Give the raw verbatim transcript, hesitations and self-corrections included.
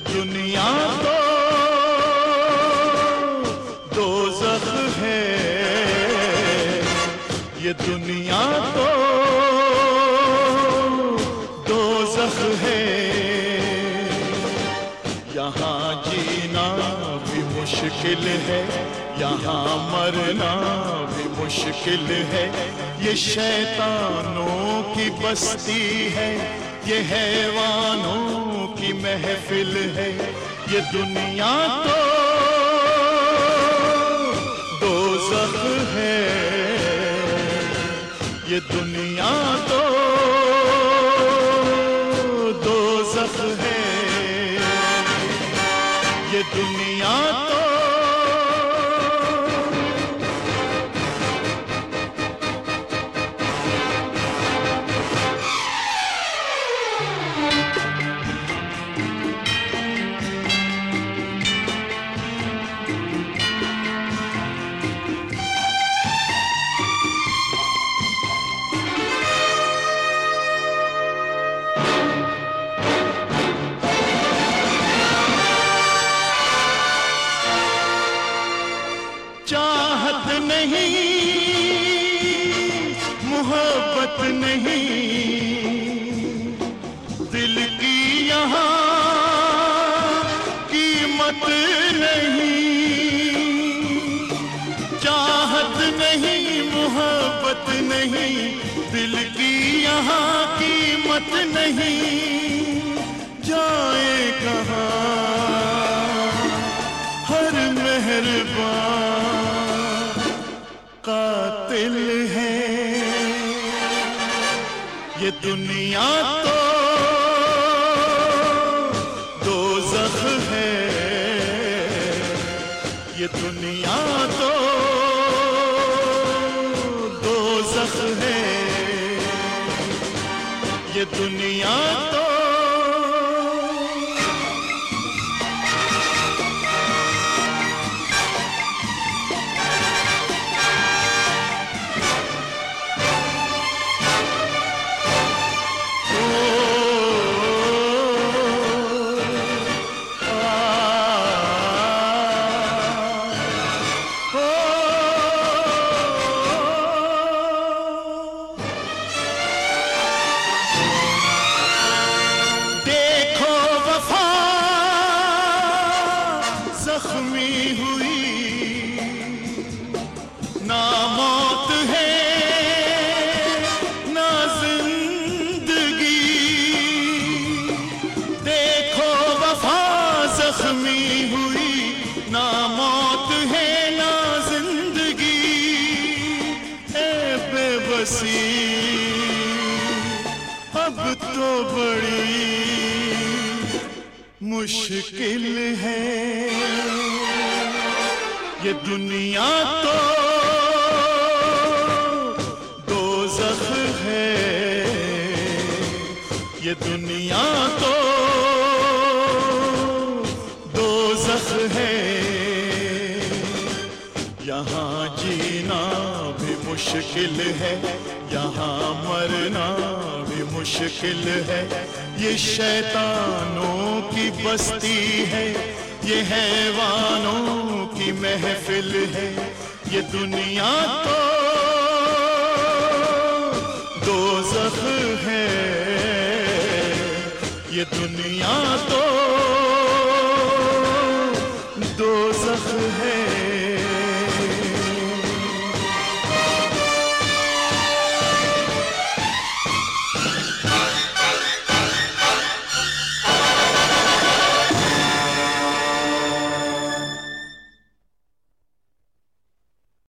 दुनिया तो दोज़ख है, ये दुनिया तो दोज़ख है। यहाँ जीना भी मुश्किल है, यहाँ मरना भी मुश्किल है। ये शैतानों की बस्ती है, ये हैवानों की महफिल है। ये दुनिया तो दोज़ख है, ये दुनिया तो दोज़ख है, ये दुनिया तो चाहत नहीं, मोहब्बत नहीं, दिल की यहाँ कीमत नहीं। चाहत नहीं, मोहब्बत नहीं, दिल की यहाँ कीमत नहीं। जाए कहाँ हर मेहरबान कातिल है। ये दुनिया तो दोज़ख है, ये दुनिया तो दोज़ख है, ये दुनिया तो ज़ख्मी हुई, ना मौत है ना जिंदगी। देखो वफा ज़ख्मी हुई, ना मौत है ना जिंदगी। ए बेबसी अब तो बड़ी मुश्किल है। ये दुनिया तो दोज़ख है, ये दुनिया तो दोज़ख है। यहाँ जीना भी मुश्किल है, यहाँ मरना भी मुश्किल है। ये शैतानों की बस्ती है, ये हैवानों की महफिल है। ये दुनिया तो दोज़ख है, ये दुनिया तो दोज़ख है।